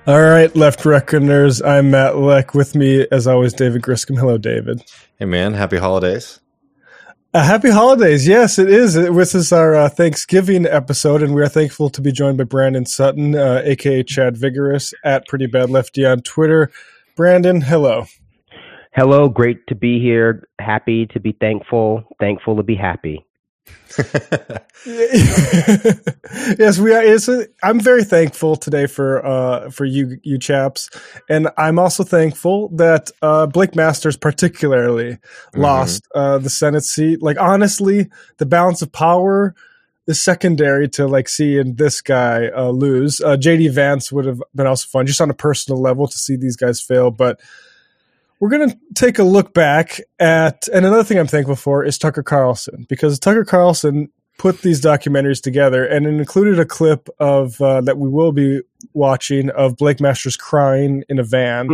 All right, Left Reckoners. I'm Matt Leck. With me, as always, David Griscom. Hello, David. Hey, man. Happy holidays. Happy holidays. Yes, it is. This is our Thanksgiving episode, and we are thankful to be joined by Brandon Sutton, a.k.a. Chad Vigorous, at Pretty Bad Lefty on Twitter. Brandon, hello. Hello. Great to be here. Happy to be thankful. Thankful to be happy. Yes, we are. I'm very thankful today for you chaps, and I'm also thankful that Blake Masters particularly lost the Senate seat. Like, honestly, the balance of power is secondary to seeing this guy lose. JD Vance would have been also fun, just on a personal level, to see these guys fail, but. We're going to take a look back at, and another thing I'm thankful for is Tucker Carlson, because Tucker Carlson put these documentaries together, and it included a clip of that we will be watching of Blake Masters crying in a van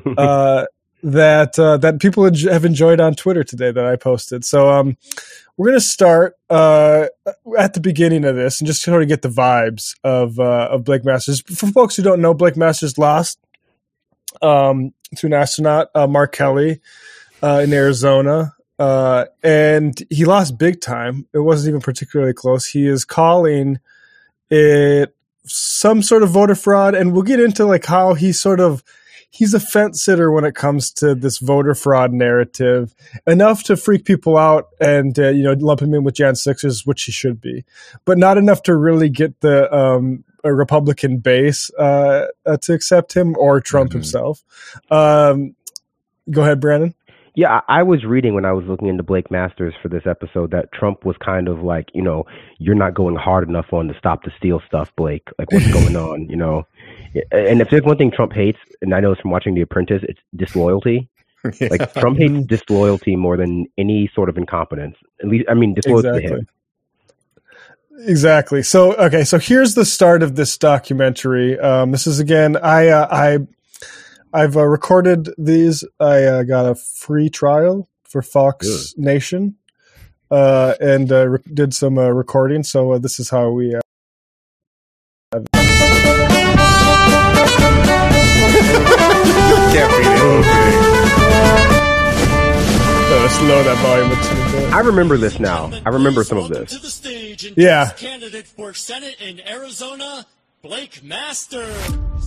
that people have enjoyed on Twitter today that I posted. So we're going to start at the beginning of this and just sort of get the vibes of Blake Masters. For folks who don't know, Blake Masters lost to an astronaut, Mark Kelly, in Arizona. And he lost big time. It wasn't even particularly close. He is calling it some sort of voter fraud. And we'll get into how he's a fence sitter when it comes to this voter fraud narrative, enough to freak people out and, lump him in with Jan 6ers, which he should be, but not enough to really get the, a Republican base to accept him, or Trump himself. Go ahead, Brandon. Yeah, I was reading when I was looking into Blake Masters for this episode that Trump was kind of like, you're not going hard enough on the Stop the Steal stuff, Blake. Like, what's going on, And if there's one thing Trump hates, and I know this from watching The Apprentice, it's disloyalty. Yeah. Like, Trump hates disloyalty more than any sort of incompetence. At least, disloyalty to him. Exactly. So here's the start of this documentary. This is, again, I've recorded these. I got a free trial for Fox Nation, and did some recording. So this is how we. Can't read it. Slow that volume a little bit. I remember this now. I remember some of this. To the stage, yeah. Candidate for Senate in Arizona, Blake Masters.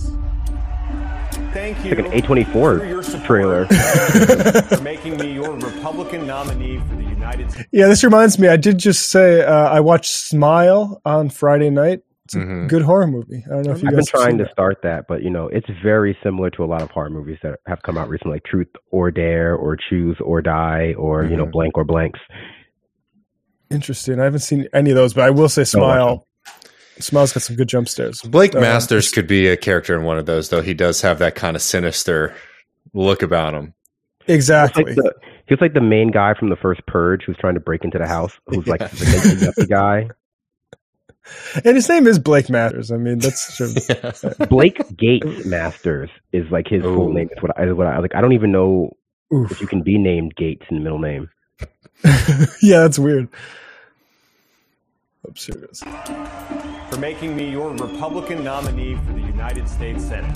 Thank you. Like an A24 trailer. For making me your Republican nominee for the United States. Yeah, this reminds me. I did just say I watched Smile on Friday night. It's a good horror movie. I don't know if you guys I've been trying to start that, but it's very similar to a lot of horror movies that have come out recently, like Truth or Dare, or Choose or Die, or Blank or Blanks. Interesting. I haven't seen any of those, but I will say Smile. Smile's got some good jump scares. Blake Masters could be a character in one of those, though. He does have that kind of sinister look about him. Exactly. He's like the main guy from the first Purge who's trying to break into the house, who's like the yuppie guy. And his name is Blake Masters. I mean, that's true. Yeah. Blake Gates Masters is like his full name. It's what I like. I don't even know if you can be named Gates in the middle name. Yeah, that's weird. Oops, here it is. For making me your Republican nominee for the United States Senate.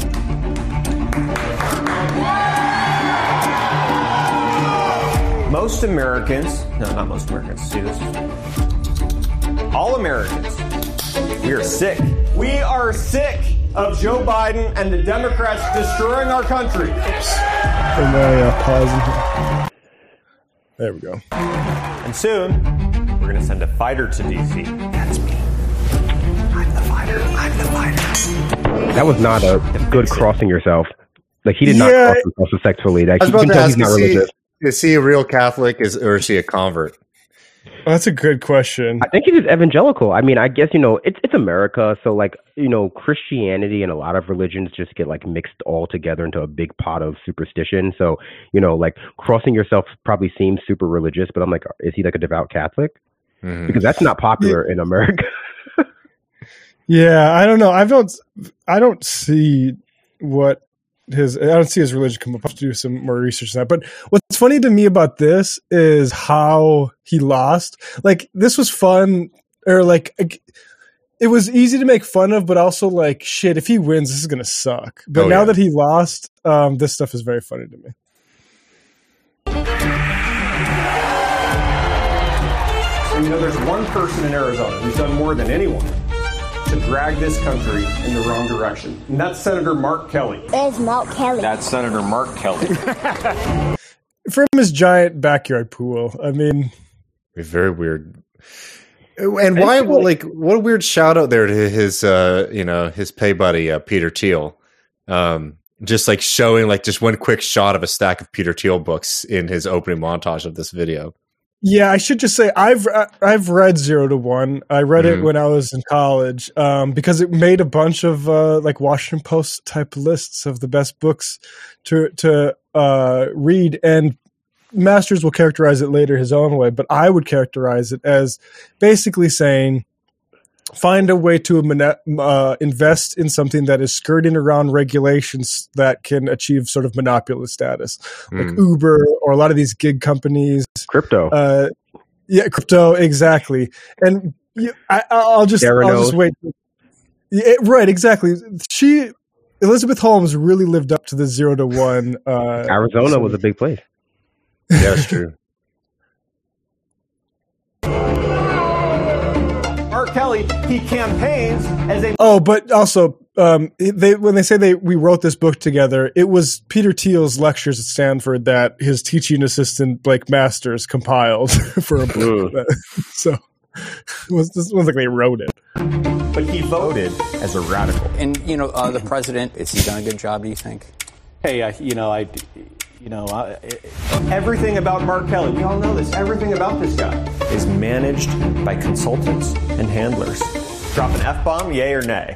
Most Americans, no, not most Americans, see this? All Americans, we are sick. We are sick of Joe Biden and the Democrats destroying our country. Oops. And I pause. There we go. And soon, we're going to send a fighter to D.C. That's me. I'm the fighter. I'm the fighter. That was not a good crossing yourself. Like, he did not cross himself successfully. Like, I was about to ask, he's not religious. Is he a real Catholic or is he a convert? Well, that's a good question. I think he was evangelical. I mean, I guess, it's America. So, Christianity and a lot of religions just get, mixed all together into a big pot of superstition. So, crossing yourself probably seems super religious, but I'm like, is he a devout Catholic? Mm-hmm. Because that's not popular in America. Yeah, I don't know. I don't see what I don't see his religion come up. I have to do some more research on that. But what's funny to me about this is how he lost. This was fun, or it was easy to make fun of, but also like, shit, if he wins, this is going to suck. But now that he lost, this stuff is very funny to me. You know, there's one person in Arizona who's done more than anyone to drag this country in the wrong direction. And that's Senator Mark Kelly. There's Mark Kelly. That's Senator Mark Kelly. From his giant backyard pool. I mean, very weird. And why, like, what a weird shout out there to his, his pay buddy, Peter Thiel. Just like showing like just one quick shot of a stack of Peter Thiel books in his opening montage of this video. Yeah, I should just say I've read 0 to 1. I read it when I was in college because it made a bunch of like Washington Post type lists of the best books to read, and Masters will characterize it later his own way, but I would characterize it as basically saying find a way to invest in something that is skirting around regulations that can achieve sort of monopoly status, like Uber or a lot of these gig companies. Crypto. Crypto, exactly. And I'll just wait. Yeah, right, exactly. Elizabeth Holmes really lived up to the 0 to 1. Arizona was a big place. Yeah, that's true. Mark Kelly, he campaigns as a... Oh, but also, when they say we wrote this book together, it was Peter Thiel's lectures at Stanford that his teaching assistant, Blake Masters, compiled for a book. So it wasn't like they wrote it. But he voted as a radical. And, the president, has he done a good job, do you think? Hey, everything about Mark Kelly, we all know this, everything about this guy is managed by consultants and handlers. Drop an F-bomb, yay or nay?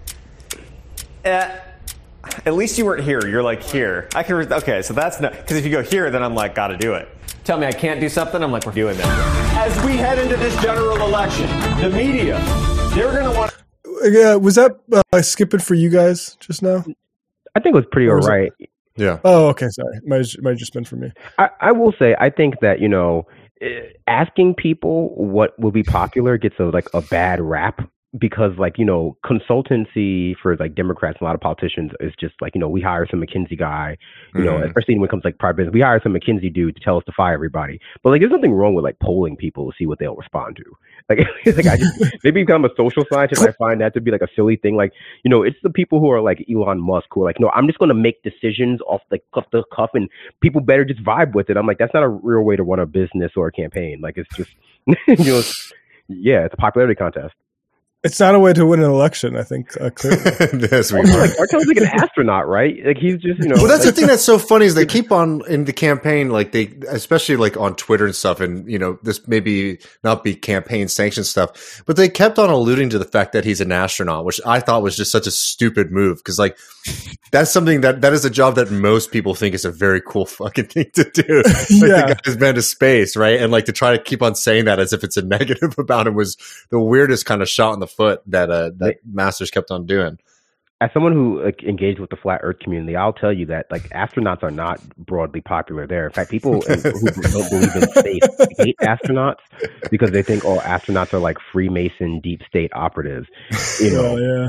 At least you weren't here. You're like here. Okay, so that's not, because if you go here, then I'm like, gotta do it. Tell me I can't do something, I'm like, we're doing that. As we head into this general election, the media, they're going to want... Yeah, was that skipping for you guys just now? I think it was pretty all right. Yeah. Oh, okay. Sorry. Might have just been for me. I will say, I think that, asking people what will be popular gets a bad rap because consultancy for Democrats and a lot of politicians is just we hire some McKinsey guy, especially when it comes to private business, we hire some McKinsey dude to tell us to fire everybody. But there's nothing wrong with polling people to see what they'll respond to. Maybe become a social scientist. I find that to be a silly thing. It's the people who are like Elon Musk who are no, I'm just going to make decisions off the cuff and people better just vibe with it. I'm like, that's not a real way to run a business or a campaign. It's just, it's a popularity contest. It's not a way to win an election, I think, clearly. Yes, we are. Mark Kelly's an astronaut, right? He's just, Well, that's the thing that's so funny is they keep on in the campaign, especially on Twitter and stuff, and, this maybe not be campaign sanctioned stuff, but they kept on alluding to the fact that he's an astronaut, which I thought was just such a stupid move, because, that's something that is a job that most people think is a very cool fucking thing to do. The guy's been to space, right? And, to try to keep on saying that as if it's a negative about him was the weirdest kind of shot in the foot that Masters kept on doing. As someone who engaged with the flat Earth community, I'll tell you that astronauts are not broadly popular there. In fact, people who don't believe in space hate astronauts because they think astronauts are Freemason deep state operatives. Yeah.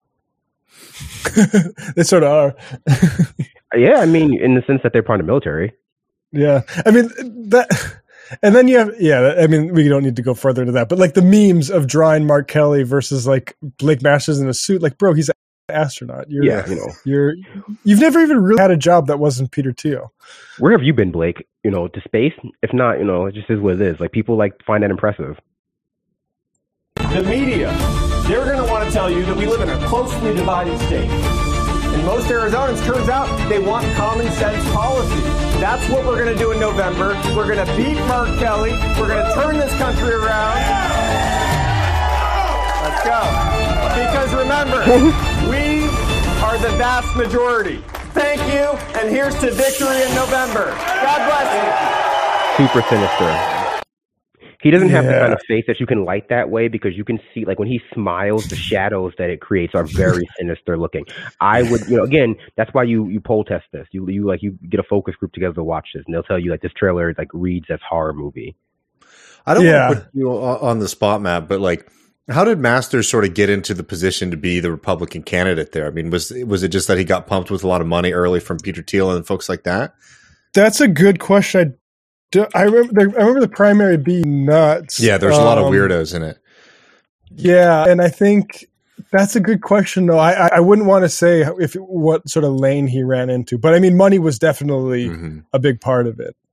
They sort of are. Yeah, I mean, in the sense that they're part of the military. Yeah, I mean that. And then you have, I mean, we don't need to go further into that, but the memes of drawing Mark Kelly versus Blake Masters in a suit, bro, he's an astronaut. You've never even really had a job that wasn't Peter Thiel. Where have you been, Blake? To space? If not, it just is what it is. People find that impressive. The media, they're going to want to tell you that we live in a closely divided state. And most Arizonans, turns out, they want common sense policy. That's what we're going to do in November. We're going to beat Mark Kelly. We're going to turn this country around. Let's go. Because remember, we are the vast majority. Thank you, and here's to victory in November. God bless you. Super sinister. He doesn't have the kind of face that you can light that way because you can see, when he smiles, the shadows that it creates are very sinister looking. I would, again, that's why you poll test this. You get a focus group together to watch this, and they'll tell you this trailer reads as horror movie. I don't want to put you on the spot, Matt, but How did Masters sort of get into the position to be the Republican candidate there? I mean, was it just that he got pumped with a lot of money early from Peter Thiel and folks like that? That's a good question. I remember the primary being nuts. Yeah, there's a lot of weirdos in it. Yeah, and I think that's a good question, though. I wouldn't want to say what sort of lane he ran into, but I mean, money was definitely a big part of it.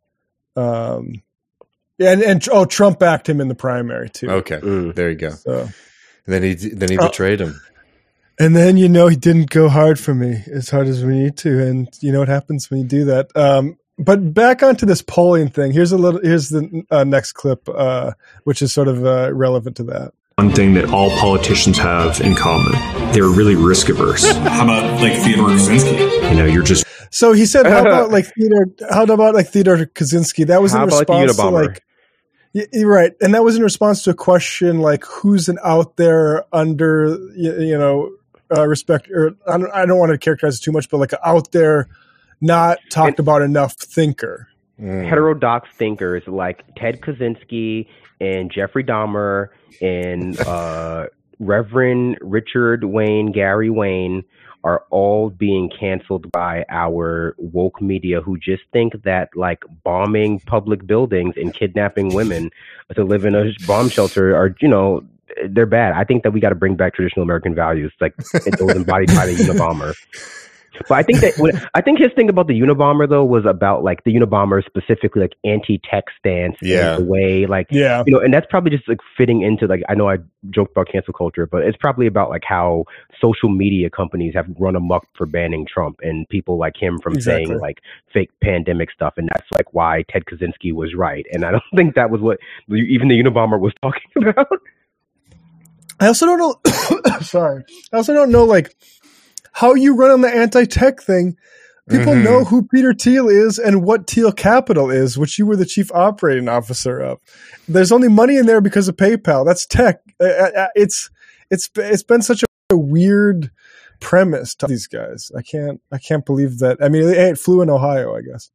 And Trump backed him in the primary too. Okay, there you go. So, and then he betrayed him. And then he didn't go hard for me as hard as we need to, and you know what happens when you do that. But back onto this polling thing. Here's the next clip, which is sort of relevant to that. One thing that all politicians have in common: they're really risk averse. How about like Theodore Kaczynski? You're just. So he said, "How about like Theodore Kaczynski?" That was in response to like. You're right, and that was in response to a question like, "Who's an out there under respect?" Or I don't want to characterize it too much, but like an out there, not talked about enough thinker. Heterodox thinkers like Ted Kaczynski and Jeffrey Dahmer and Reverend Richard Wayne, Gary Wayne are all being canceled by our woke media, who just think that like bombing public buildings and kidnapping women to live in a bomb shelter are, they're bad. I think that we got to bring back traditional American values, like those embodied by the Unabomber. But I think his thing about the Unabomber though was about like the Unabomber specifically like anti-tech stance, and the way and that's probably just like fitting into like, I know I joked about cancel culture, but it's probably about like how social media companies have run amok for banning Trump and people like him from saying like fake pandemic stuff, and that's like why Ted Kaczynski was right, and I don't think that was what even the Unabomber was talking about. I also don't know. Sorry, I also don't know like how you run on the anti-tech thing. People know who Peter Thiel is and what Thiel Capital is, which you were the chief operating officer of. There's only money in there because of PayPal. That's tech. It's been such a weird premise to these guys. I can't believe that. I mean, it flew in Ohio, I guess.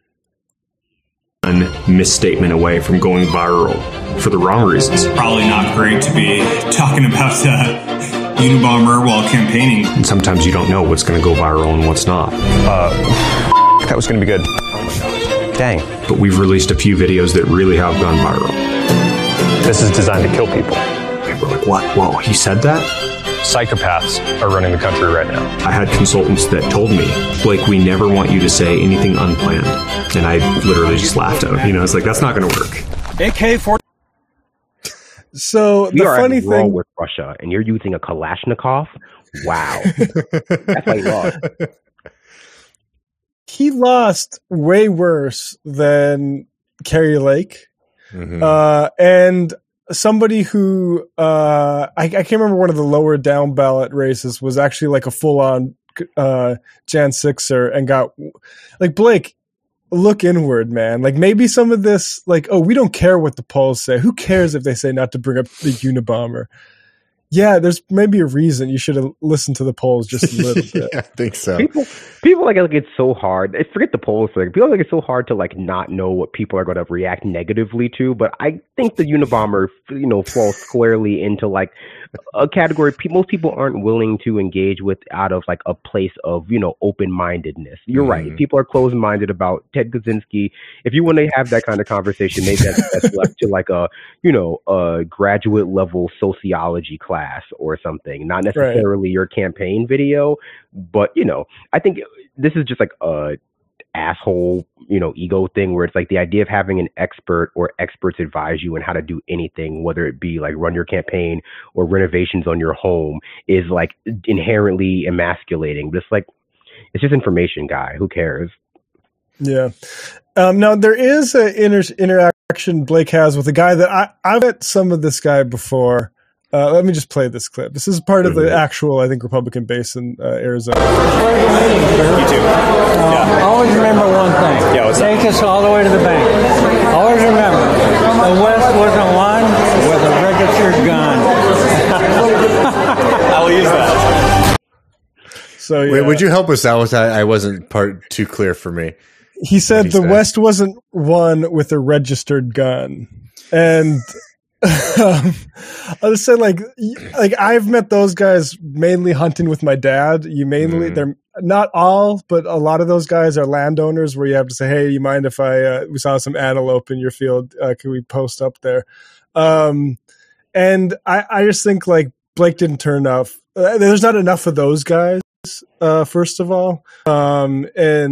One misstatement away from going viral for the wrong reasons. Probably not great to be talking about Unabomber while campaigning. And sometimes you don't know what's going to go viral and what's not. That was going to be good. Oh my God. Dang. But we've released a few videos that really have gone viral. This is designed to kill people. People are like, what? Whoa, he said that? Psychopaths are running the country right now. I had consultants that told me, Blake, we never want you to say anything unplanned. And I literally just laughed at him. It's like, that's not going to work. AK-47. So the funny thing with Russia, and you're using a Kalashnikov. Wow, that's how you lost. He lost way worse than Kerry Lake, and somebody who I can't remember, one of the lower down ballot races was actually like a full on Jan Sixer and got like Blake. Look inward, man. Like maybe some of this, like, oh, we don't care what the polls say. Who cares if they say not to bring up the Unabomber? Yeah, there's maybe a reason you should have listened to the polls just a little bit. Yeah, I think so. People like it's so hard. Forget the polls. Like people like it's so hard to like not know what people are going to react negatively to. But I think the Unabomber, falls squarely into like a category most people aren't willing to engage with out of like a place of open-mindedness. You're right. People are closed-minded about Ted Kaczynski. If you want to have that kind of conversation, maybe that's left to like a graduate level sociology class or something. Not necessarily your campaign video, but I think this is just like a asshole, ego thing where it's like the idea of having an expert or experts advise you on how to do anything, whether it be like run your campaign or renovations on your home, is like inherently emasculating. But it's like, it's just information, guy. Who cares? Yeah. Now there is an interaction Blake has with a guy that I've met some of this guy before. Let me just play this clip. This is part of the actual, I think, Republican base in Arizona. You too. Always remember one thing. Yeah, take us all the way to the bank. Always remember, the West wasn't won with a registered gun. I will use that. So, yeah. Wait, would you help us out with that? I wasn't too clear for me. He said the West wasn't won with a registered gun. And I'll just say like I've met those guys mainly hunting with my dad. They're not all, but a lot of those guys are landowners where you have to say, hey, you mind if we saw some antelope in your field? Can we post up there? And I just think like Blake didn't turn up. There's not enough of those guys. First of all, and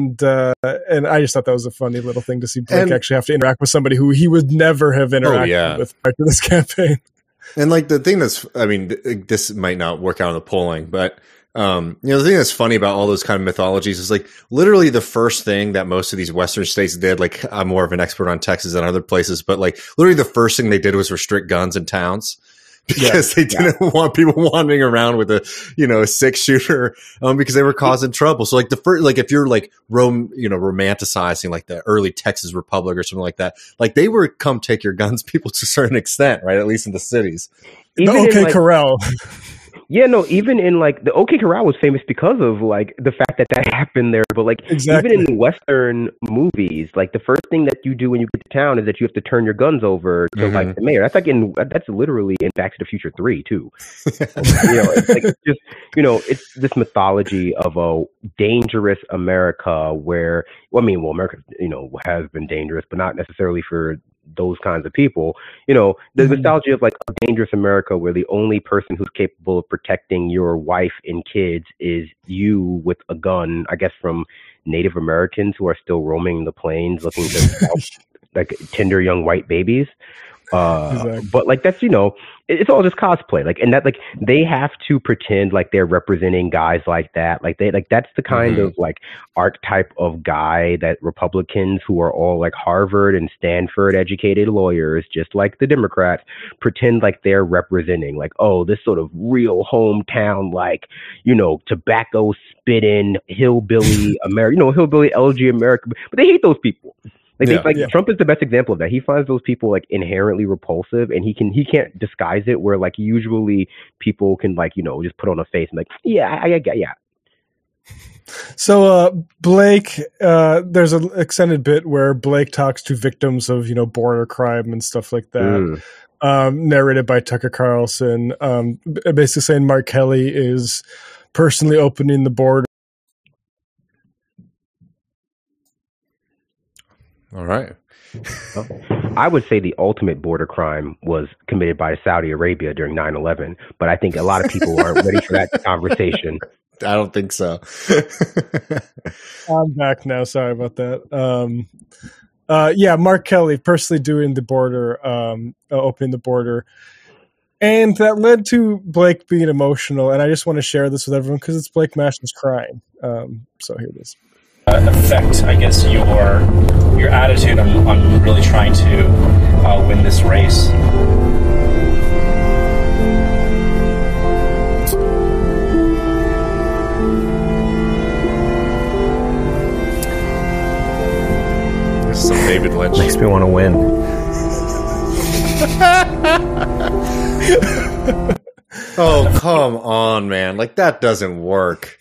I just thought that was a funny little thing to see Blake actually have to interact with somebody who he would never have interacted with prior to this campaign. And like the thing this might not work out in the polling, but the thing that's funny about all those kind of mythologies is like literally the first thing that most of these Western states did. Like I'm more of an expert on Texas than other places, but like literally the first thing they did was restrict guns in towns. Because they didn't want people wandering around with a 6-shooter, because they were causing trouble. So like the first, like if you're like romanticizing like the early Texas Republic or something like that, like they were come take your guns people to a certain extent, right? At least in the cities. Even OK Corral. Yeah, no, even in like the OK Corral was famous because of like the fact that happened there. But like even in Western movies, like the first thing that you do when you get to town is that you have to turn your guns over to like the mayor. That's literally in Back to the Future 3 too. It's like it's this mythology of a dangerous America where America has been dangerous, but not necessarily for those kinds of people. The nostalgia of like a dangerous America where the only person who's capable of protecting your wife and kids is you with a gun, I guess from Native Americans who are still roaming the plains looking to scalp like tender young white babies. But like that's it's all just cosplay, like, and that like they have to pretend like they're representing guys like that, like they like that's the kind of like archetype of guy that Republicans who are all like Harvard and Stanford educated lawyers, just like the Democrats, pretend like they're representing, like, oh, this sort of real hometown, like tobacco spitting hillbilly America, hillbilly LG America, but they hate those people. Trump is the best example of that. He finds those people like inherently repulsive, and he can't disguise it. Where like usually people can like just put on a face and like yeah. So Blake, there's an extended bit where Blake talks to victims of border crime and stuff like that, narrated by Tucker Carlson, basically saying Mark Kelly is personally opening the border. All right. I would say the ultimate border crime was committed by Saudi Arabia during 9/11, but I think a lot of people aren't ready for that conversation. I don't think so. I'm back now. Sorry about that. Mark Kelly personally doing the border, opening the border. And that led to Blake being emotional. And I just want to share this with everyone because it's Blake Masters crying. So here it is. Affect, I guess, your attitude on really trying to win this race? This is some David Lynch. Makes me want to win. Oh, come on, man. Like, that doesn't work.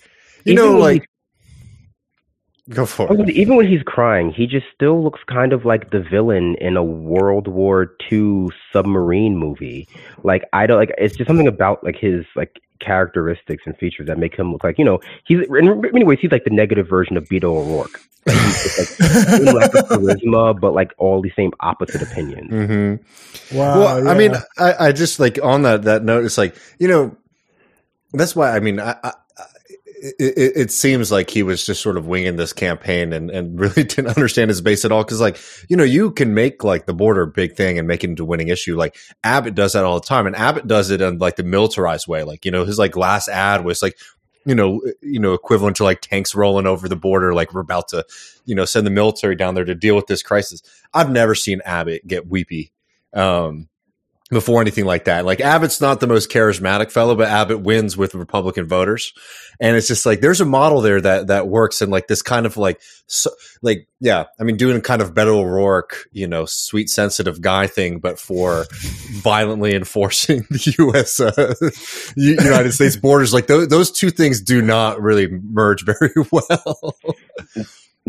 Go for it. Even when he's crying, he just still looks kind of like the villain in a World War II submarine movie. Like, I don't like. It's just something about like his like characteristics and features that make him look like he's in many ways he's like the negative version of Beto O'Rourke. Like, he's just like lack of charisma, but like all the same opposite opinions. Mm-hmm. Wow. Well, yeah. I mean, I just like on that note, it's like that's why I mean It seems like he was just sort of winging this campaign and really didn't understand his base at all. Cause like, you can make like the border a big thing and make it into a winning issue. Like Abbott does that all the time, and Abbott does it in like the militarized way. Like, his like last ad was like, equivalent to like tanks rolling over the border. Like we're about to, send the military down there to deal with this crisis. I've never seen Abbott get weepy. Before anything like that. Like Abbott's not the most charismatic fellow, but Abbott wins with Republican voters. And it's just like, there's a model there that works. And like this kind of like, doing kind of Beto O'Rourke, sweet, sensitive guy thing, but for violently enforcing the U.S. United States borders. Like those two things do not really merge very well.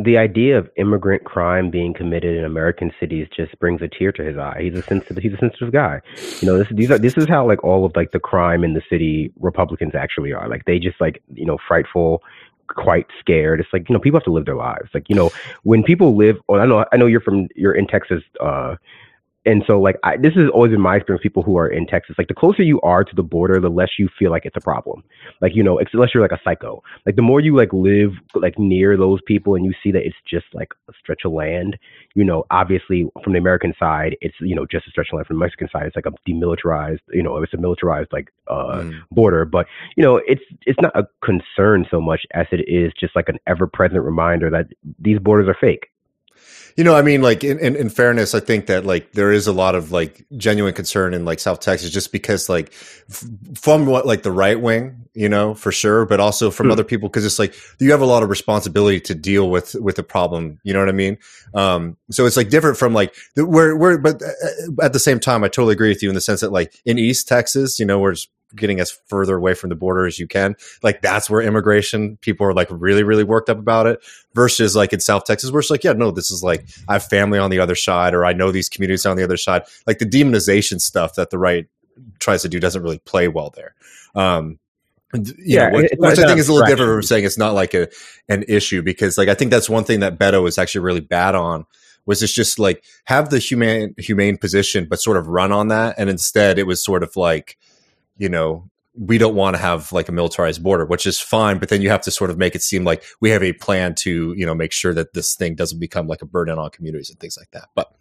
the idea of immigrant crime being committed in American cities just brings a tear to his eye. He's a sensitive guy. You know, this is how like all of like the crime in the city Republicans actually are. Like they just like, you know, frightful, quite scared. It's like, you know, people have to live their lives. Like, you know, when people live, I know you're in Texas, and so, like, this has always been my experience. People who are in Texas, like, the closer you are to the border, the less you feel like it's a problem. Like, you know, unless you're like a psycho. Like, the more you like live like near those people, and you see that it's just like a stretch of land. You know, obviously from the American side, it's, you know, just a stretch of land. From the Mexican side, it's like a demilitarized. You know, it's a militarized like border. But you know, it's not a concern so much as it is just like an ever-present reminder that these borders are fake. You know, I mean, like in fairness, I think that like there is a lot of like genuine concern in like South Texas, just because like from what like the right wing, you know, for sure, but also from other people, because it's like you have a lot of responsibility to deal with the problem. You know what I mean? So it's like different from like but at the same time, I totally agree with you in the sense that like in East Texas, you know, we're just getting as further away from the border as you can. Like that's where immigration people are like really, really worked up about it, versus like in South Texas where it's like, yeah, no, this is like, I have family on the other side, or I know these communities on the other side. Like the demonization stuff that the right tries to do doesn't really play well there. Which I think is a little different from saying it's not like an issue, because like, I think that's one thing that Beto was actually really bad on, was it's just like have the humane position, but sort of run on that. And instead it was sort of like, you know, we don't want to have like a militarized border, which is fine. But then you have to sort of make it seem like we have a plan to, you know, make sure that this thing doesn't become like a burden on communities and things like that. But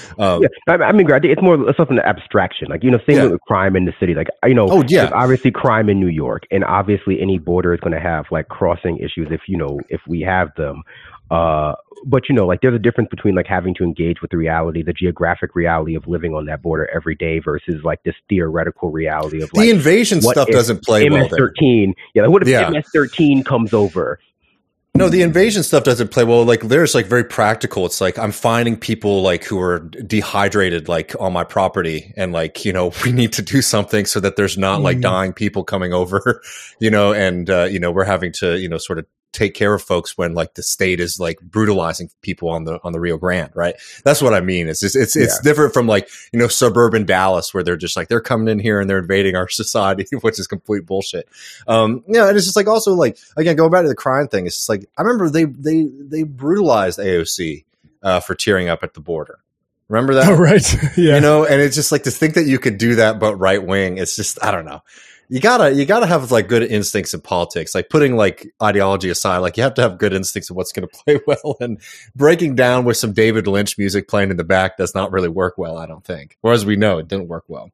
I mean, I think it's more stuff in the abstraction, like, you know, same with crime in the city, like, you know, there's obviously crime in New York, and obviously any border is going to have like crossing issues if we have them. But, you know, like there's a difference between like having to engage with the reality, the geographic reality of living on that border every day versus like this theoretical reality of like the invasion stuff doesn't play well there. MS-13, what if MS-13 comes over? No, the invasion stuff doesn't play well. Like there's like very practical. It's like I'm finding people like who are dehydrated like on my property, and like, you know, we need to do something so that there's not like dying people coming over, you know, and you know, we're having to, you know, sort of take care of folks when like the state is like brutalizing people on the Rio Grande, right? That's what I mean. It's just, it's different from like, you know, suburban Dallas where they're just like, they're coming in here and they're invading our society, which is complete bullshit. And it's just like, also like, again, going back to the crime thing, it's just like, I remember they brutalized AOC for tearing up at the border. Remember that? Oh, right. Yeah. You know, and it's just like to think that you could do that, but right wing, it's just, I don't know. You gotta have like good instincts in politics, like putting like ideology aside, like you have to have good instincts of what's going to play well, and breaking down with some David Lynch music playing in the back does not really work well, I don't think. Whereas we know it didn't work well.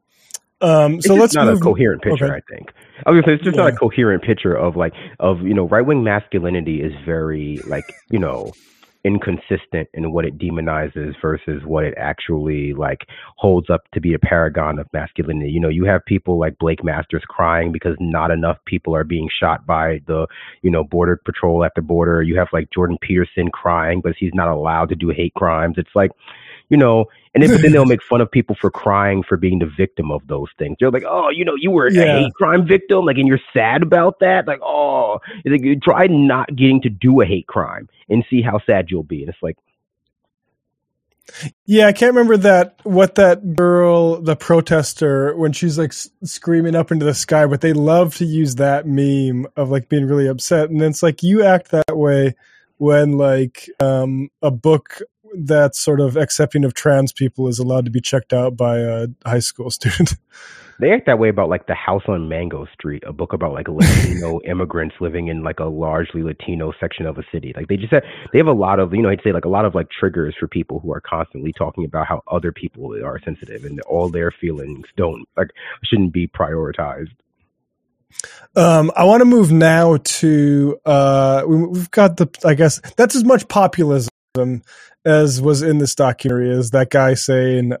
So let's not a coherent picture, okay. I think. I was gonna say it's just not a coherent picture of you know, right wing masculinity is very like, you know, inconsistent in what it demonizes versus what it actually like holds up to be a paragon of masculinity. You know, you have people like Blake Masters crying because not enough people are being shot by the, you know, border patrol at the border. You have like Jordan Peterson crying because he's not allowed to do hate crimes. It's like, you know, and then they'll make fun of people for crying for being the victim of those things. They're like, oh, you know, you were a hate crime victim, like, and you're sad about that. Like, oh, like, try not getting to do a hate crime and see how sad you'll be. And it's like, yeah, I can't remember what that girl, the protester, when she's like screaming up into the sky, but they love to use that meme of like being really upset. And it's like, you act that way when like a book that's sort of accepting of trans people is allowed to be checked out by a high school student. They act that way about like The House on Mango Street, a book about like Latino immigrants living in like a largely Latino section of a city. Like they have a lot of, you know, I'd say like a lot of like triggers for people who are constantly talking about how other people are sensitive and all their feelings shouldn't be prioritized. I want to move now to we've got I guess that's as much populism as was in this documentary, is that guy saying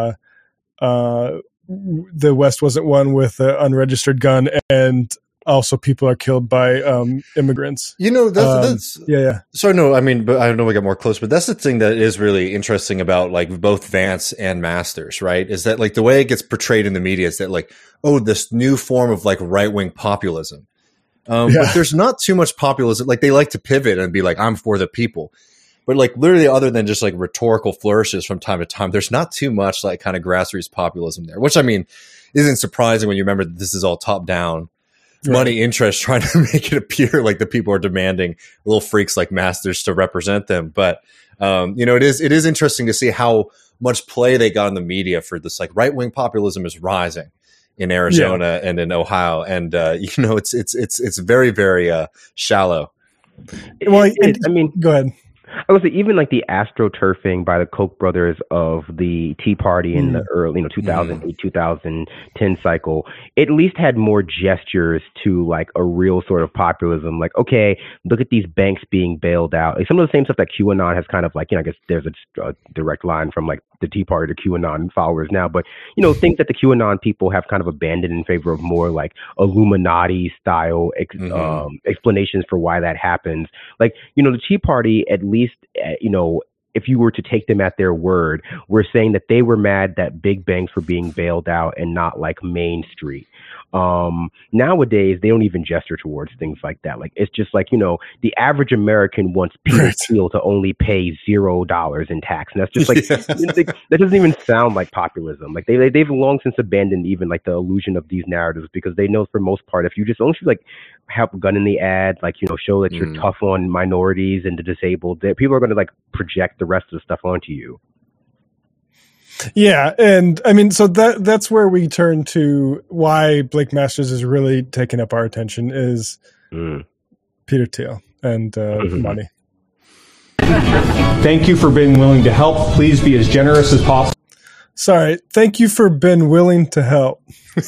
the West wasn't won with an unregistered gun, and also people are killed by immigrants. You know, that's yeah. So no, I mean, but I don't know, we got more close, but that's the thing that is really interesting about like both Vance and Masters, right? Is that like the way it gets portrayed in the media is that like, oh, this new form of like right wing populism. But there's not too much populism. Like they like to pivot and be like, I'm for the people. But like literally other than just like rhetorical flourishes from time to time, there's not too much like kind of grassroots populism there, which I mean, isn't surprising when you remember that this is all top down money interest trying to make it appear like the people are demanding little freaks like Masters to represent them. But, it is interesting to see how much play they got in the media for this, like right-wing populism is rising in Arizona and in Ohio. And, it's very, very shallow. Well, go ahead. I would say even like the astroturfing by the Koch brothers of the Tea Party in the early, 2008, 2010 cycle, at least had more gestures to like a real sort of populism. Like, okay, look at these banks being bailed out. Like some of the same stuff that QAnon has kind of like, I guess there's a direct line from like the Tea Party to QAnon followers now, but things that the QAnon people have kind of abandoned in favor of more like Illuminati style explanations for why that happens. Like, the Tea Party, at least, if you were to take them at their word, were saying that they were mad that big banks were being bailed out and not like Main Street. Nowadays, they don't even gesture towards things like that. Like, it's just like, the average American wants Peter Thiel to only pay $0 in tax. And that's just like, that doesn't even sound like populism. Like they've long since abandoned even like the illusion of these narratives, because they know for most part, if you just only like have a gun in the ad, like, show that you're tough on minorities and the disabled, that people are going to like project the rest of the stuff onto you. Yeah, and I mean, so that's where we turn to why Blake Masters is really taking up our attention is Peter Thiel and money. Thank you for being willing to help. Please be as generous as possible. Sorry, thank you for being willing to help.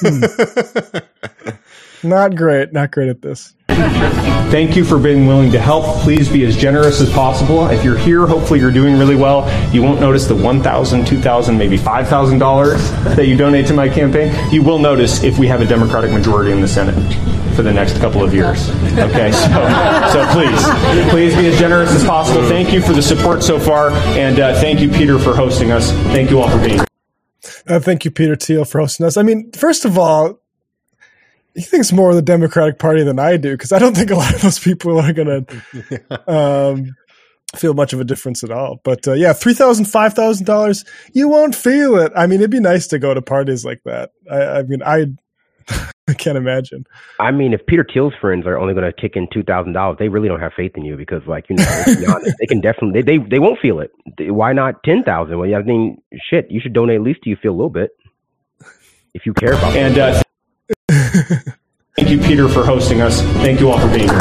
Not great at this. Thank you for being willing to help. Please be as generous as possible. If you're here, hopefully you're doing really well. You won't notice the $1,000, $2,000, maybe $5,000 that you donate to my campaign. You will notice if we have a Democratic majority in the Senate for the next couple of years. Okay, so please be as generous as possible. Thank you for the support so far, and thank you, Peter, for hosting us. Thank you all for being here. Thank you, Peter Thiel, for hosting us. I mean, first of all, he thinks more of the Democratic Party than I do, because I don't think a lot of those people are going to feel much of a difference at all. But $3,000, $5,000, you won't feel it. I mean, it'd be nice to go to parties like that. I can't imagine. I mean, if Peter Thiel's friends are only going to kick in $2,000, they really don't have faith in you, because, like, let's be honest, they can definitely they won't feel it. Why not 10,000? Well, I mean, shit, you should donate at least till you feel a little bit if you care about it. And thank you, Peter, for hosting us. Thank you all for being here.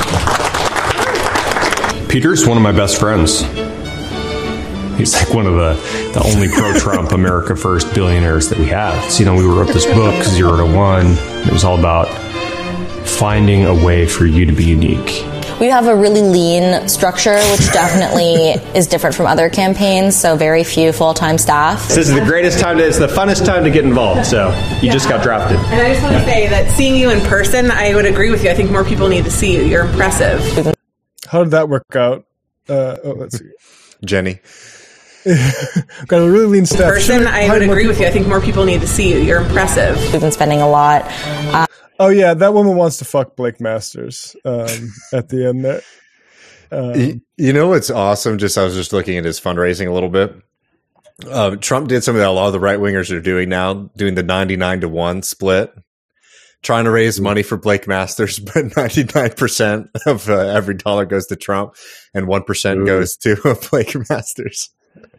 Peter's one of my best friends. He's like one of the only pro-Trump America First billionaires that we have. So, we wrote this book, 0 to 1. It was all about finding a way for you to be unique. We have a really lean structure, which definitely is different from other campaigns, so very few full-time staff. This is the greatest time, it's the funnest time to get involved, so you just got drafted. And I just want to say that seeing you in person, I would agree with you. I think more people need to see you. You're impressive. How did that work out? Let's see. Jenny. Got a really lean staff. Person, I would agree with you. I think more people need to see you. You're impressive. We've been spending a lot. Oh yeah, that woman wants to fuck Blake Masters at the end there. You know what's awesome? I was just looking at his fundraising a little bit. Trump did something that a lot of the right wingers are doing now, doing the 99-1 split, trying to raise money for Blake Masters, but 99% of every dollar goes to Trump, and 1% goes to Blake Masters.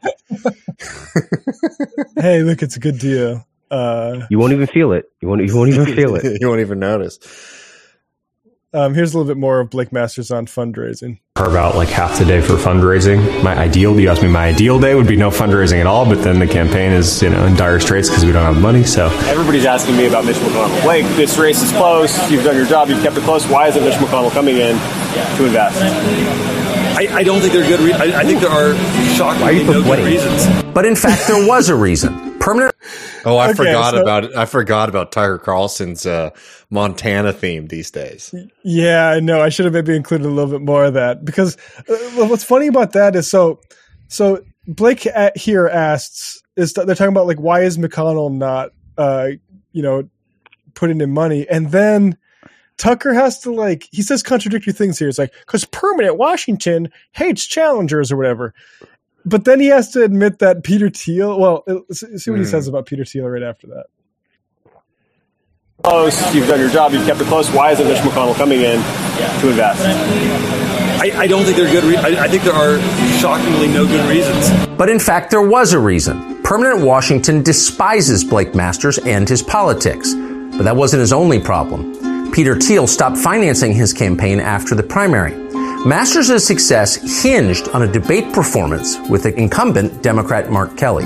Hey, look, it's a good deal. You won't even feel it. You won't even feel it. You won't even notice. Here's a little bit more of Blake Masters on fundraising. Carve out like half the day for fundraising. You asked me, my ideal day would be no fundraising at all, but then the campaign is, in dire straits because we don't have money. So everybody's asking me about Mitch McConnell. Blake, this race is close. You've done your job. You've kept it close. Why isn't Mitch McConnell coming in to invest? I don't think there are good reasons. I think there are shockingly no good reasons. But in fact, there was a reason. Permanent. Oh, I forgot about it. I forgot about Tucker Carlson's Montana theme these days. Yeah, I know. I should have maybe included a little bit more of that, because what's funny about that is so Blake here asks they're talking about like, why is McConnell not putting in money, and then Tucker has to like, he says contradictory things here. It's like, because Permanent Washington hates challengers or whatever. But then he has to admit that Peter Thiel, well, see what he says about Peter Thiel right after that. Close, you've done your job, you've kept it close. Why isn't Mitch McConnell coming in to invest? I don't think they're good. I think there are shockingly no good reasons. But in fact, there was a reason. Permanent Washington despises Blake Masters and his politics. But that wasn't his only problem. Peter Thiel stopped financing his campaign after the primary. Masters' success hinged on a debate performance with the incumbent Democrat Mark Kelly.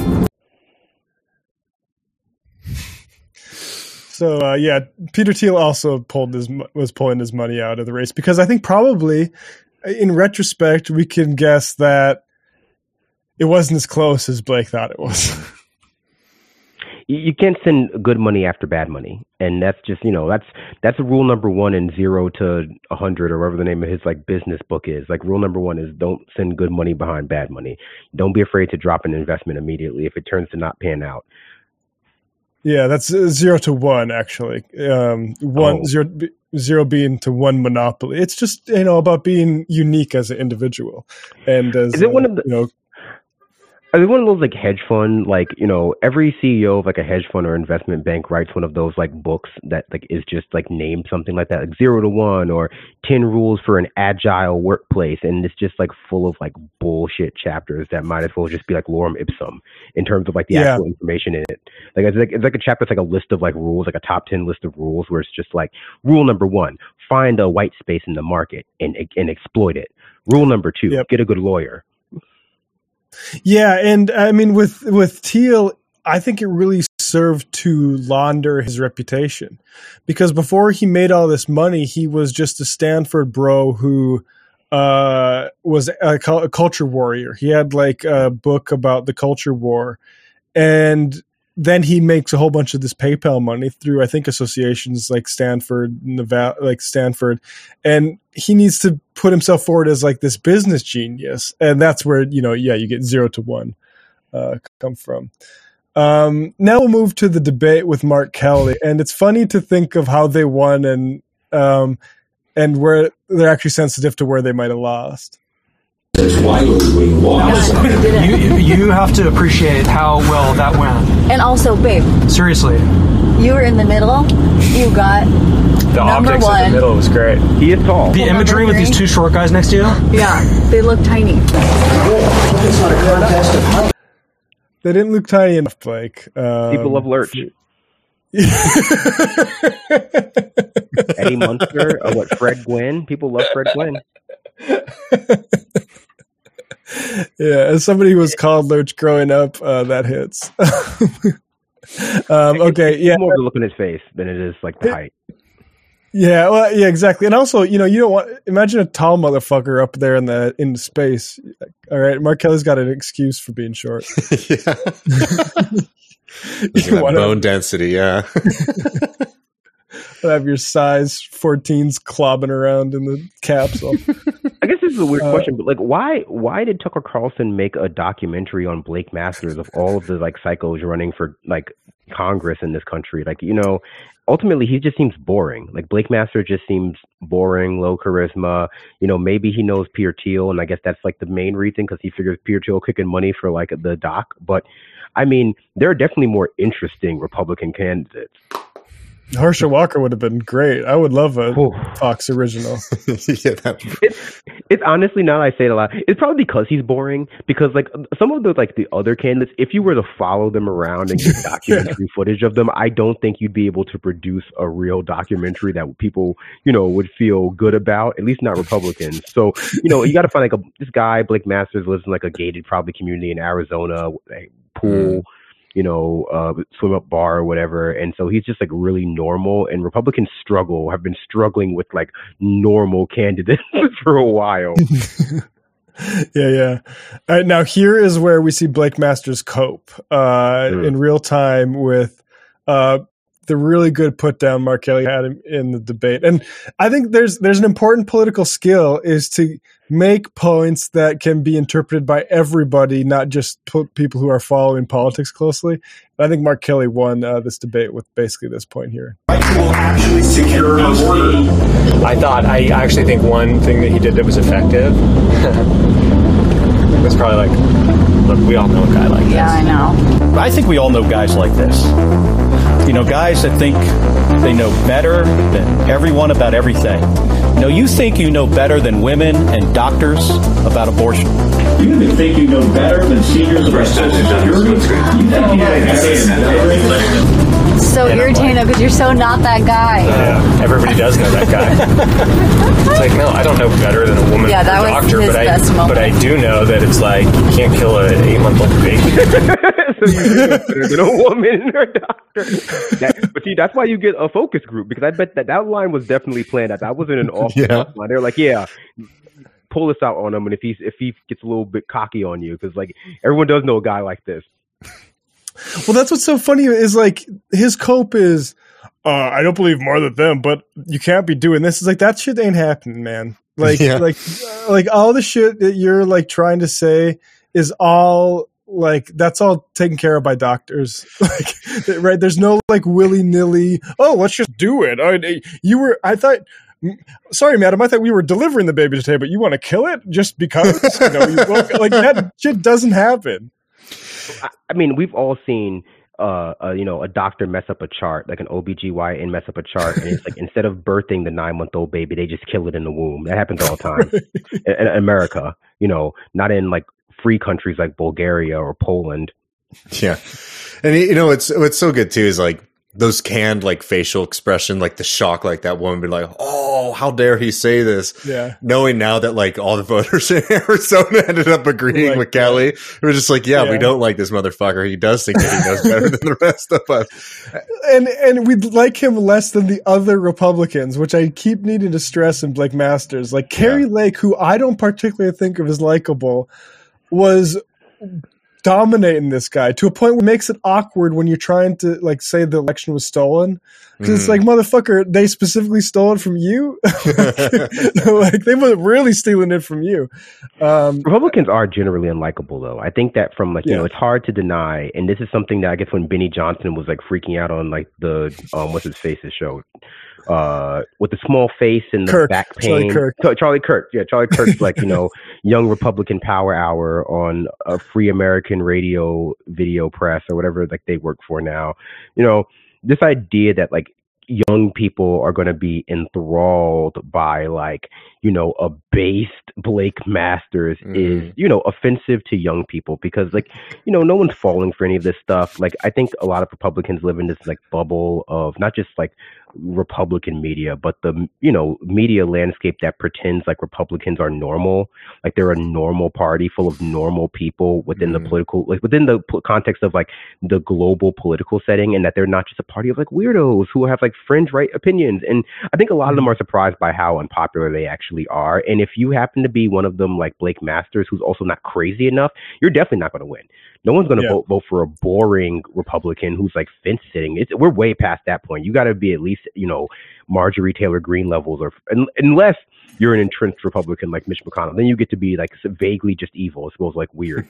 So, Peter Thiel also was pulling his money out of the race because I think probably, in retrospect, we can guess that it wasn't as close as Blake thought it was. You can't send good money after bad money, and that's just that's rule number 1 in 0 to 100 or whatever the name of his like business book is. Like rule number 1 is don't send good money behind bad money. Don't be afraid to drop an investment immediately if it turns to not pan out. Yeah, that's 0 to 1 actually. 0 being to 1 monopoly. It's just about being unique as an individual. And as is it one of the Are they one of those like hedge fund, like, every CEO of like a hedge fund or investment bank writes one of those like books that like is just like named something like that, like 0 to 1 or 10 rules for an agile workplace. And it's just like full of like bullshit chapters that might as well just be like lorem ipsum in terms of like the actual information in it. Like it's like a chapter, it's like a list of like rules, like a top 10 list of rules where it's just like rule number 1, find a white space in the market and exploit it. Rule number 2, get a good lawyer. Yeah, and I mean with Thiel, I think it really served to launder his reputation because before he made all this money, he was just a Stanford bro who was a culture warrior. He had like a book about the culture war, and then he makes a whole bunch of this PayPal money through, I think, associations like Stanford, Nevada, like Stanford, and he needs to put himself forward as like this business genius, and that's where you get 0 to 1 come from. Now we'll move to the debate with Mark Kelly, and it's funny to think of how they won and where they're actually sensitive to where they might have lost. You have to appreciate how well that went. And also, babe. Seriously. You were in the middle. You got the optics in the middle was great. He is tall. The imagery with these 2 short guys next to you? Yeah, they look tiny. It's not a contest of height. They didn't look tiny enough, Blake. People love Lurch. Eddie Munster, Fred Gwynn. People love Fred Gwynn. Yeah, as somebody who was called Lurch growing up, that hits. Okay, yeah. It's more the look in his face than it is like the height. Yeah, well, yeah, exactly. And also, you don't want imagine a tall motherfucker up there in space. All right, Mark Kelly's got an excuse for being short. Yeah. Bone density, yeah. Have your size 14s clobbing around in the capsule. I guess this is a weird question, but like, why did Tucker Carlson make a documentary on Blake Masters of all of the like psychos running for like Congress in this country? Like, ultimately he just seems boring. Like Blake Masters just seems boring, low charisma. Maybe he knows Peter Thiel, and I guess that's like the main reason because he figures Peter Thiel kicking money for like the doc. But I mean, there are definitely more interesting Republican candidates. Herschel Walker would have been great. I would love a Fox original. Yeah, it's honestly, now that I say it a lot, it's probably because he's boring. Because like some of the like the other candidates, if you were to follow them around and get documentary footage of them, I don't think you'd be able to produce a real documentary that people would feel good about. At least not Republicans. So you got to find like this guy Blake Masters lives in like a gated probably community in Arizona, like pool. Swim up bar or whatever. And so he's just like really normal, and Republicans have been struggling with like normal candidates for a while. Yeah. All right. Now here is where we see Blake Masters cope in real time with the really good put down Mark Kelly had in the debate. And I think there's an important political skill is to make points that can be interpreted by everybody, not just people who are following politics closely. And I think Mark Kelly won this debate with basically this point here. will actually secure a border. I actually think one thing that he did that was effective was probably like, look, we all know a guy like this. Yeah, I know. I think we all know guys like this. You know, guys that think they know better than everyone about everything. No, you think you know better than women and doctors about abortion. You think you know better than seniors about Social Security? You think you know better? So irritating though, because you're so not that guy. Yeah, everybody does know that guy. It's like, no, I don't know better than a woman or a doctor, but I do know that it's like you can't kill an 8-month-old baby. So you know better than a woman or a doctor. But see, that's why you get a focus group, because I bet that line was definitely planned out. That wasn't an off line. They're like, yeah, pull this out on him, and if he gets a little bit cocky on you, because like everyone does know a guy like this. Well, that's what's so funny is like his cope is, I don't believe more than them, but you can't be doing this. It's like that shit ain't happening, man. Like, like all the shit that you're like trying to say is all like that's all taken care of by doctors. Like, right? There's no like willy nilly. Oh, let's just do it. Sorry, madam. I thought we were delivering the baby today, but you want to kill it just because? Like that shit doesn't happen. I mean, we've all seen, a doctor mess up a chart, like an OBGYN mess up a chart, and it's like instead of birthing the 9-month-old baby, they just kill it in the womb. That happens all the time in America. Not in like free countries like Bulgaria or Poland. Yeah, and what's so good too is like those canned like facial expression, like the shock, like that woman be like, "Oh, how dare he say this?" Yeah, knowing now that like all the voters in Arizona ended up agreeing with Kelly, it was just like, yeah, we don't like this motherfucker. He does think that he knows better than the rest of us, and we like him less than the other Republicans, which I keep needing to stress in Blake Masters. Like Carrie Lake, who I don't particularly think of as likable, was dominating this guy to a point where it makes it awkward when you're trying to like say the election was stolen, because it's like, motherfucker, they specifically stole it from you. Like they were really stealing it from you. Republicans are generally unlikable though. I think that from like it's hard to deny, and this is something that I guess when Benny Johnson was like freaking out on like the what's his face's show with the small face and the back pain. Charlie Kirk. Yeah, Charlie Kirk's like, young Republican power hour on a Free American Radio Video Press or whatever like they work for now. This idea that like young people are going to be enthralled by like, a based Blake Masters is, offensive to young people because like, no one's falling for any of this stuff. Like, I think a lot of Republicans live in this like bubble of not just like Republican media, but the, media landscape that pretends like Republicans are normal. Like they're a normal party full of normal people within the political, like within the context of like the global political setting, and that they're not just a party of like weirdos who have like fringe right opinions. And I think a lot of them are surprised by how unpopular they actually are. And if you happen to be one of them, like Blake Masters, who's also not crazy enough, you're definitely not going to win. No one's going to vote for a boring Republican who's like fence sitting. We're way past that point. You got to be at least, Marjorie Taylor Greene levels, or unless you're an entrenched Republican like Mitch McConnell, then you get to be like vaguely just evil. It feels like weird.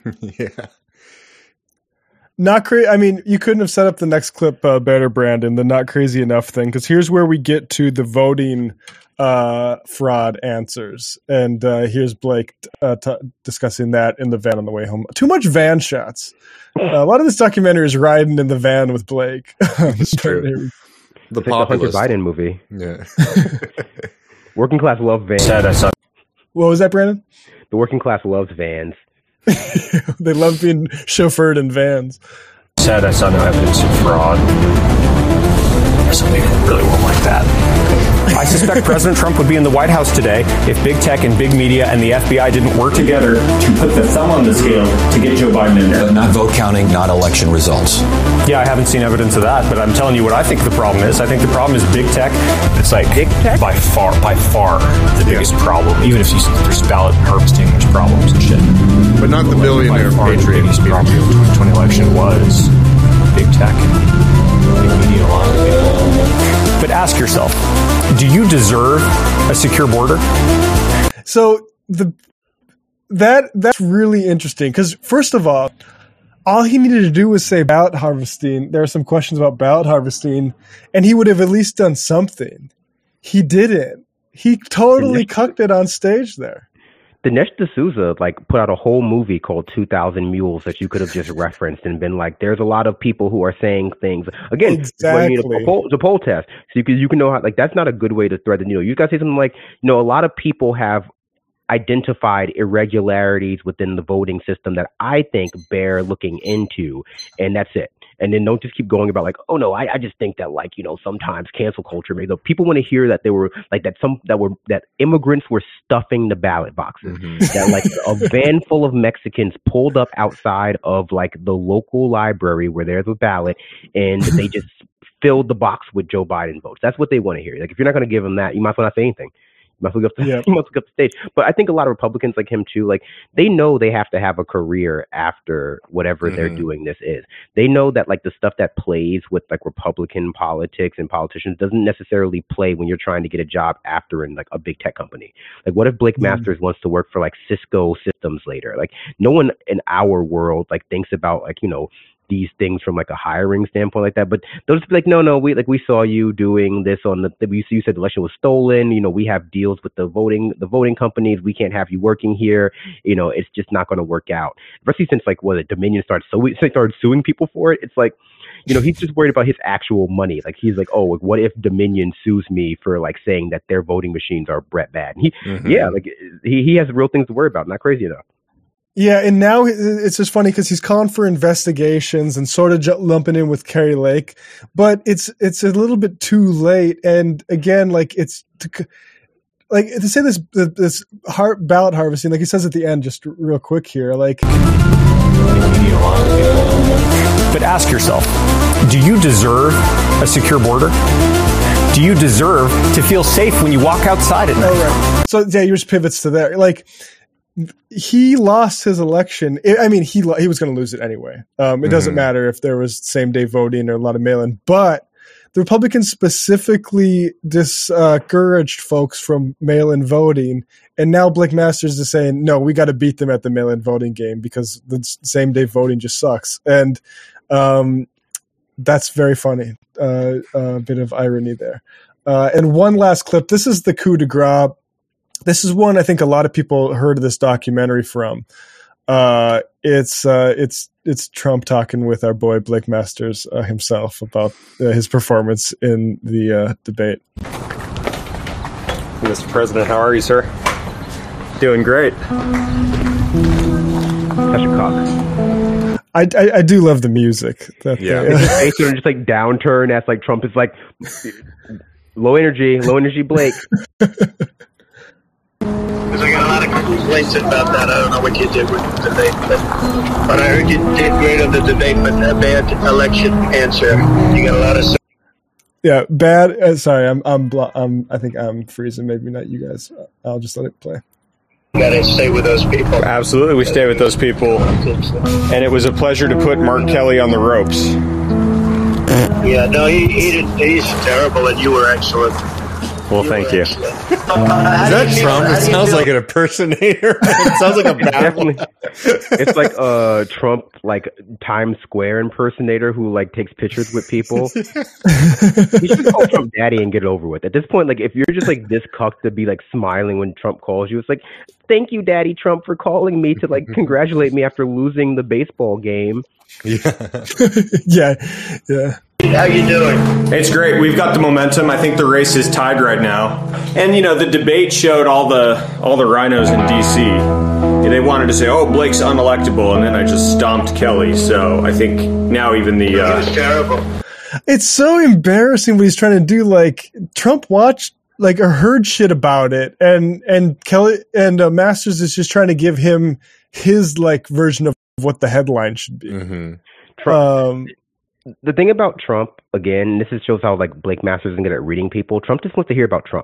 Not crazy. I mean, you couldn't have set up the next clip better, Brandon, the not crazy enough thing, because here's where we get to the voting fraud answers. And here's Blake discussing that in the van on the way home. Too much van shots. A lot of this documentary is riding in the van with Blake. It's true. The Hunter Biden movie. Yeah. Working class love vans. What was that, Brandon? The working class loves vans. They love being chauffeured in vans. Said I saw no evidence of fraud. There's something that really won't like that. I suspect President Trump would be in the White House today if big tech and big media and the FBI didn't work together to put the thumb on the scale to get Joe Biden in there. But not vote counting, not election results. Yeah, I haven't seen evidence of that, but I'm telling you what I think the problem is. I think the problem is big tech. It's like big tech? by far the biggest problem. Even if there's ballot harvesting, there's problems and shit. But not the billionaire patriot. The biggest problem of the 2020 election was big tech and big media, a lot of people. But ask yourself, do you deserve a secure border? So that's really interesting because, first of all, all he needed to do was say ballot harvesting. There are some questions about ballot harvesting, and he would have at least done something. He didn't. He totally cucked it on stage there. Dinesh D'Souza put out a whole movie called 2,000 Mules that you could have just referenced and been like, there's a lot of people who are saying things. Again, exactly. It's a poll test. So you can know how, that's not a good way to thread the needle. You got to say something like, a lot of people have identified irregularities within the voting system that I think bear looking into, and that's it. And then don't just keep going about oh no, I just think that sometimes cancel culture maybe people want to hear that they were that immigrants were stuffing the ballot boxes, that a van full of Mexicans pulled up outside of the local library where there's a ballot and they just filled the box with Joe Biden votes. That's what they want to hear. If you're not going to give them that, you might as well not say anything. You must look up the stage. But I think a lot of Republicans like him too, they know they have to have a career after whatever they're doing this is. They know that the stuff that plays with Republican politics and politicians doesn't necessarily play when you're trying to get a job after in a big tech company. What if Blake Masters wants to work for Cisco Systems later? No one in our world thinks about these things from a hiring standpoint like that, but they'll just be no, we saw you doing this you said the election was stolen. We have deals with the voting companies. We can't have you working here. It's just not going to work out. Especially since Dominion started suing people for it. It's he's just worried about his actual money. He's what if Dominion sues me for saying that their voting machines are bad? And he has real things to worry about. Not crazy enough. Yeah, and now it's just funny because he's calling for investigations and sort of lumping in with Kari Lake, but it's a little bit too late. And again, it's to say this ballot harvesting, he says at the end, just real quick here, But ask yourself, do you deserve a secure border? Do you deserve to feel safe when you walk outside at night? Oh, right. So yeah, yours pivots to there, he lost his election. He was going to lose it anyway. It doesn't matter if there was same day voting or a lot of mail-in, but the Republicans specifically discouraged folks from mail-in voting. And now Blake Masters is saying, no, we got to beat them at the mail-in voting game because the same day voting just sucks. And that's very funny. A bit of irony there. And one last clip. This is the coup de grace. This is one I think a lot of people heard of this documentary from. It's Trump talking with our boy Blake Masters himself about his performance in the debate. Mr. President, how are you, sir? Doing great. I do love the music. It's just downturn as Trump is low energy Blake. Because I got a lot of complaints about that. I don't know what you did with the debate, but I heard you did great on the debate, but a bad election answer. You got a lot of. Yeah, bad. Sorry, I think I'm freezing. Maybe not you guys. I'll just let it play. You gotta stay with those people. Absolutely, we stay with those people. And it was a pleasure to put Mark Kelly on the ropes. Yeah, no, he's terrible, and you were excellent. Well, thank you. Is that Trump? It sounds like an impersonator. It sounds like a bad one. It's a Trump Times Square impersonator who takes pictures with people. You should call Trump daddy and get it over with. At this point, if you're just this cuck to be smiling when Trump calls you, it's thank you, Daddy Trump, for calling me to congratulate me after losing the baseball game. Yeah. Yeah. How you doing? It's great. We've got the momentum. I think the race is tied right now. And the debate showed all the rhinos in DC. They wanted to say, "Oh, Blake's unelectable," and then I just stomped Kelly. So I think now even the he was terrible. It's so embarrassing what he's trying to do. Trump watched or heard shit about it, and Kelly and Masters is just trying to give him his version of what the headline should be. Trump. The thing about Trump, again, this shows how Blake Masters isn't good at reading people. Trump just wants to hear about Trump.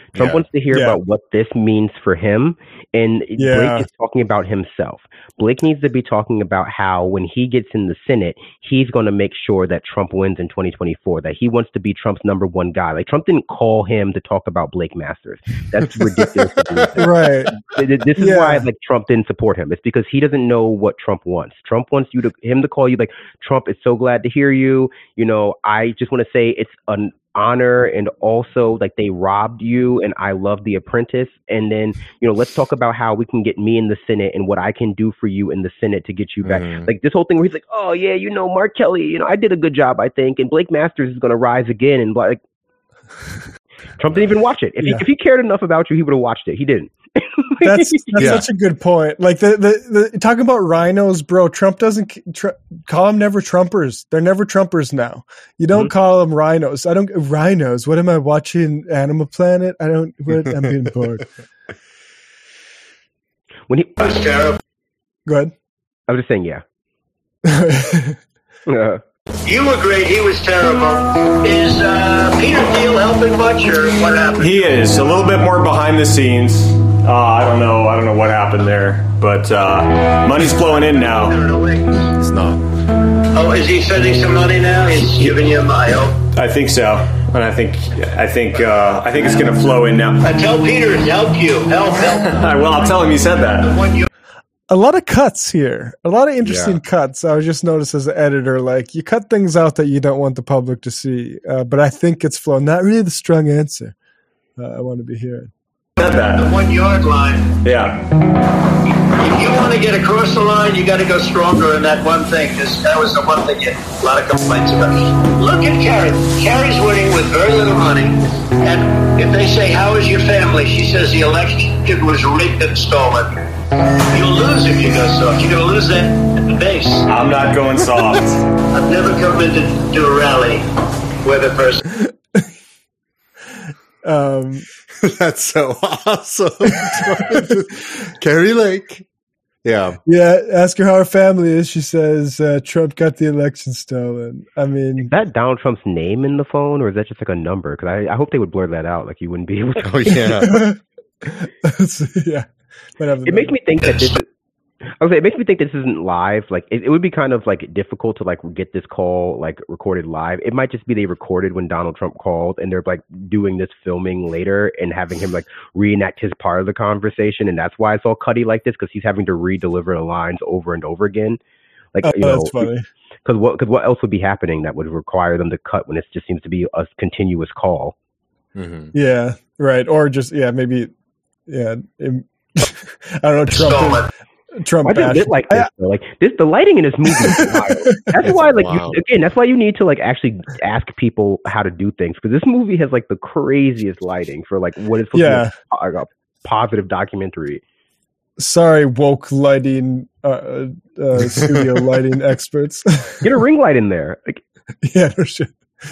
Trump wants to hear about what this means for him, and Blake is talking about himself. Blake needs to be talking about how when he gets in the Senate, he's going to make sure that Trump wins in 2024, that he wants to be Trump's number one guy. Like, Trump didn't call him to talk about Blake Masters. That's ridiculous. Right. This is why like Trump didn't support him. It's because he doesn't know what Trump wants. Trump wants him to call you like, Trump is so glad to hear you. You know, I just want to say it's an honor, and also like they robbed you, and I love The Apprentice, and then let's talk about how we can get me in the Senate and what I can do for you in the Senate to get you back. Like this whole thing where he's like, oh yeah, Mark Kelly, I did a good job, I think, and Blake Masters is going to rise again, and like Trump didn't even watch it. If he cared enough about you, he would have watched it. He didn't. That's such a good point. Like the talking about rhinos, bro. Trump doesn't call them never Trumpers. They're never Trumpers now. You don't call them rhinos. Rhinos. What am I watching? Animal Planet? I'm being bored. When he That's terrible. Go ahead. I was just saying, You were great. He was terrible. Is Peter Thiel helping much, or what happened? He is a little bit more behind the scenes. I don't know what happened there, but money's flowing in now. It's not. Oh, is he sending some money now? He's giving you a mile. I think so, and I think it's going to flow in now. Tell Peter to help you. Help. Well, I'll tell him you said that. A lot of cuts here. A lot of interesting cuts. I was just noticed as an editor, like you cut things out that you don't want the public to see. But I think it's flown. Not really the strong answer I want to be hearing. The 1 yard line. Yeah. If you want to get across the line, you got to go stronger in that one thing, because that was the one thing you a lot of complaints about. Look at Carrie. Carrie's winning with very little money, and if they say, "How is your family?" she says, "The election was rigged and stolen." You'll lose if you go soft. You're going to lose that at the base. I'm not going soft. I've never come into a rally where the person. That's so awesome. Carrie Lake. Yeah. Ask her how her family is. She says Trump got the election stolen. I mean, is that Donald Trump's name in the phone, or is that just like a number? Because I hope they would blur that out. Like you wouldn't be able to. Oh yeah. Yeah. It makes me think that this is. It makes me think this isn't live. Like it would be kind of like difficult to like get this call like recorded live. It might just be they recorded when Donald Trump called, and they're like doing this filming later and having him like reenact his part of the conversation, and that's why it's all cutty like this, because he's having to re-deliver the lines over and over again. Like that's funny. Because what else would be happening that would require them to cut when it just seems to be a continuous call? Mm-hmm. Yeah. Right. Or just maybe. Yeah. I don't know. Trump. I just lit like this, though. Like this, the lighting in this movie is wild. That's why, like, that's why you need to like actually ask people how to do things, because this movie has like the craziest lighting for like what is supposed to be a positive documentary. Sorry, woke lighting, studio lighting experts. Get a ring light in there. Like, yeah, no shit.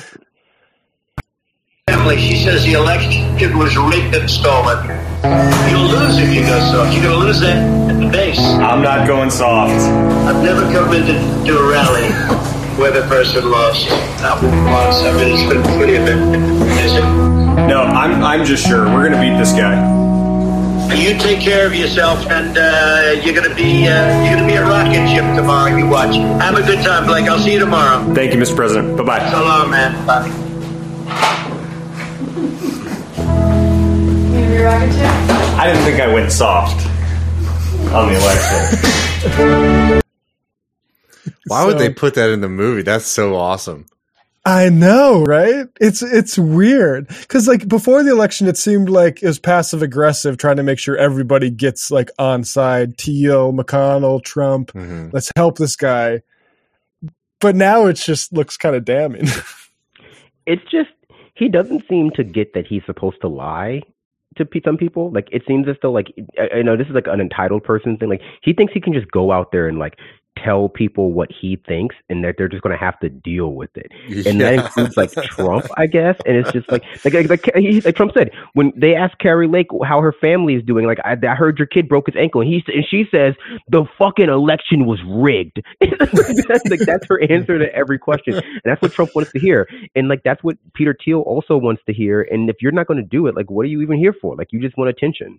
Family, she says the election was rigged and stolen. You'll lose if you go soft. You're going to lose that at the base. I'm not going soft. I've never come into a rally where the person lost. Not once. I mean, it's been pretty amazing. No, I'm just sure we're going to beat this guy. You take care of yourself, and you're going to be a rocket ship tomorrow. You watch. Have a good time, Blake. I'll see you tomorrow. Thank you, Mr. President. Bye-bye. So long, man. Bye. I didn't think I went soft on the election. Why would they put that in the movie? That's so awesome. I know, right? It's weird because like before the election, it seemed like it was passive aggressive, trying to make sure everybody gets like on side. Thiel, McConnell, Trump. Mm-hmm. Let's help this guy. But now it just looks kind of damning. It's just he doesn't seem to get that he's supposed to lie to some people. Like it seems as though like I know this is like an entitled person thing. Like he thinks he can just go out there and like tell people what he thinks, and that they're just going to have to deal with it. And that includes like Trump, I guess. And it's just like Trump said, when they asked Carrie Lake how her family is doing, like, I heard your kid broke his ankle, and she says the fucking election was rigged. That's her answer to every question, and that's what Trump wants to hear. And like that's what Peter Thiel also wants to hear. And if you're not going to do it, like, what are you even here for? Like, you just want attention.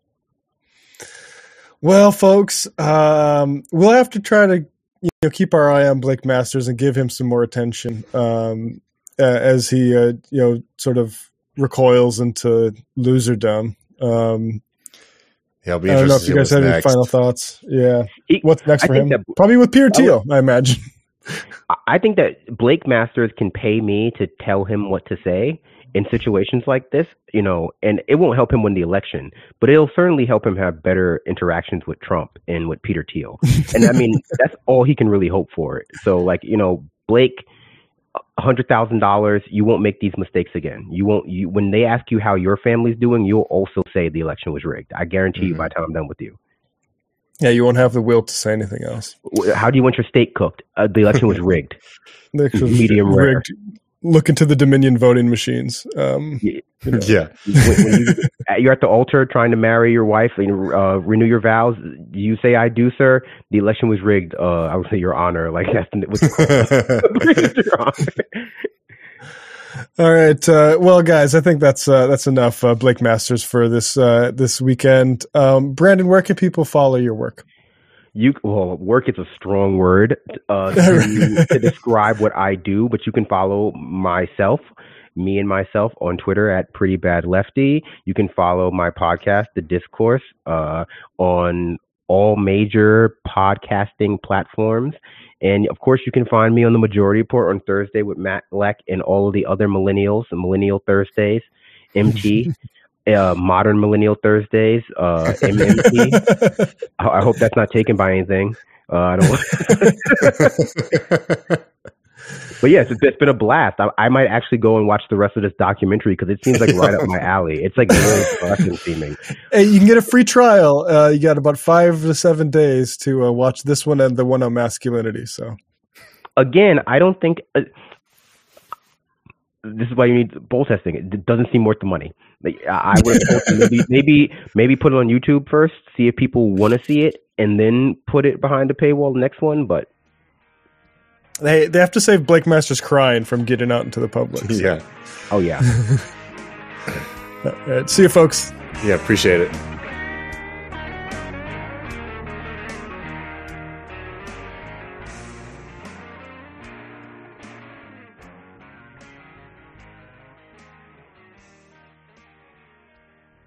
Well, folks, we'll have to try to keep our eye on Blake Masters and give him some more attention as he sort of recoils into loserdom. I'll be I don't know if you guys have any final thoughts. Yeah, what's next for him? Probably with Peter Thiel, I imagine. I think that Blake Masters can pay me to tell him what to say in situations like this, and it won't help him win the election, but it'll certainly help him have better interactions with Trump and with Peter Thiel. And I mean, that's all he can really hope for. So like, Blake, $100,000, you won't make these mistakes again. When they ask you how your family's doing, you'll also say the election was rigged. I guarantee you by the time I'm done with you. Yeah, you won't have the will to say anything else. How do you want your steak cooked? The election was rigged. Medium rare. Rigged. Look into the Dominion voting machines. Yeah. When you're at the altar trying to marry your wife and renew your vows, do you say, "I do, sir"? The election was rigged. I would say, "Your Honor." Like that's Your Honor. All right. Well, guys, I think that's enough Blake Masters for this weekend. Brandon, where can people follow your work? Work is a strong word to describe what I do, but you can follow me and myself on Twitter at Pretty Bad Lefty. You can follow my podcast, The Discourse, on all major podcasting platforms. And of course, you can find me on The Majority Report on Thursday with Matt Leck and all of the other millennials, Millennial Thursdays, MT. Modern Millennial Thursdays, MMT. I hope that's not taken by anything. I don't. But yes, it's been a blast. I might actually go and watch the rest of this documentary because it seems like right up my alley. It's like really depressing seeming. Hey, you can get a free trial. You got about 5 to 7 days to watch this one and the one on masculinity. So again, I don't think. This is why you need bowl testing. It doesn't seem worth the money. Like, I would maybe put it on YouTube first, see if people want to see it, and then put it behind the paywall. The next one, but they have to save Blake Masters crying from getting out into the public. So. Yeah. Oh yeah. All right, see you, folks. Yeah, appreciate it.